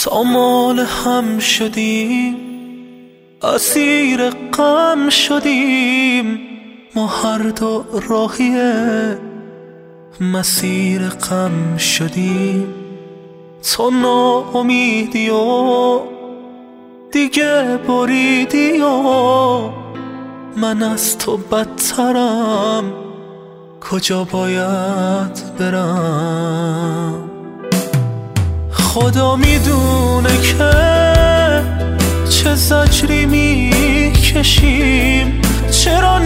تا مال هم شدیم، اسیر غم شدیم، ما هر دو راهی مسیر غم شدیم. تو ناامیدی و دیگه بریدی و من از تو بدترم، کجا باید برم؟ خدا میدونه که چه زجری میکشیم، چرا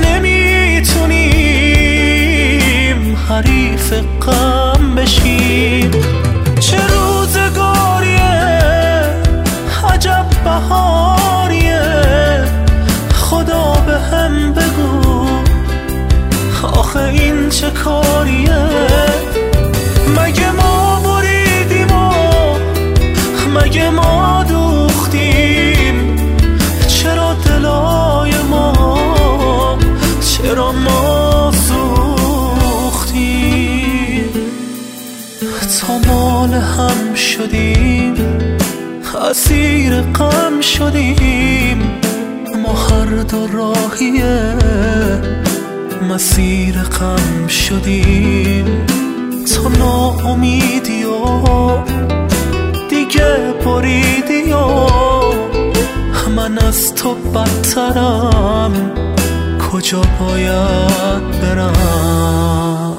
نمیتونیم حریف غم بشیم. چه روزگاریه، عجب بهاریه، خدا به هم بگو آخه این چه کاریه؟ مگه ما بریدیم و مگه ما دوختیم؟ چرا دلای ما، چرا ما سوختیم؟ تا مال هم شدیم، اسیر غم شدیم، ما هر دو راهی مسیر غم شدیم. تو ناامیدی و دیگه بریدی و من از تو بدترم، کجا باید برم؟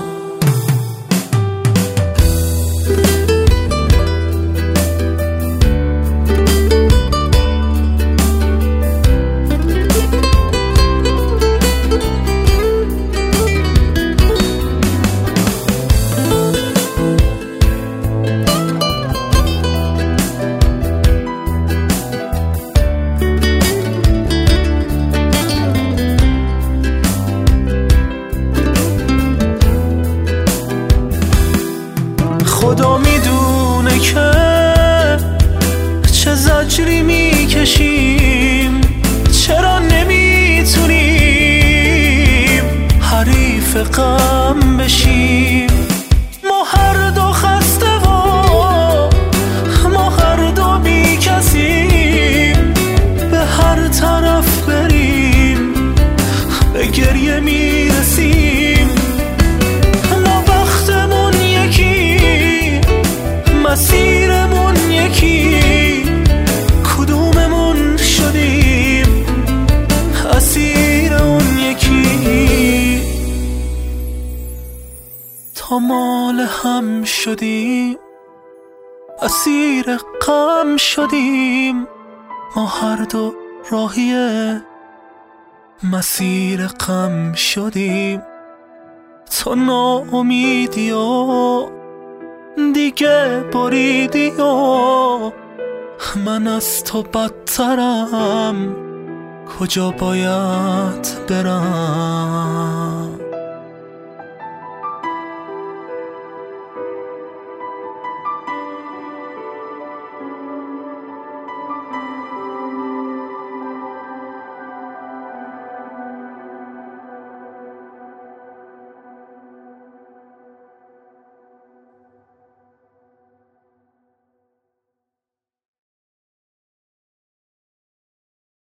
خدا میدونه که چه زجری میکشیم، چرا نمیتونیم حریف غم بشیم. ما هر دو خسته و ما هر دو بی کسیم، به هر طرف بریم به گریه میرسیم. مسیرمون یکی، کدوممون شدیم اسیر اون یکی؟ تا مال هم شدیم، اسیر غم شدیم، ما هر دو راهی مسیر غم شدیم. تو ناامیدی و دیگه بریدی و من از تو بدترم، کجا باید برم؟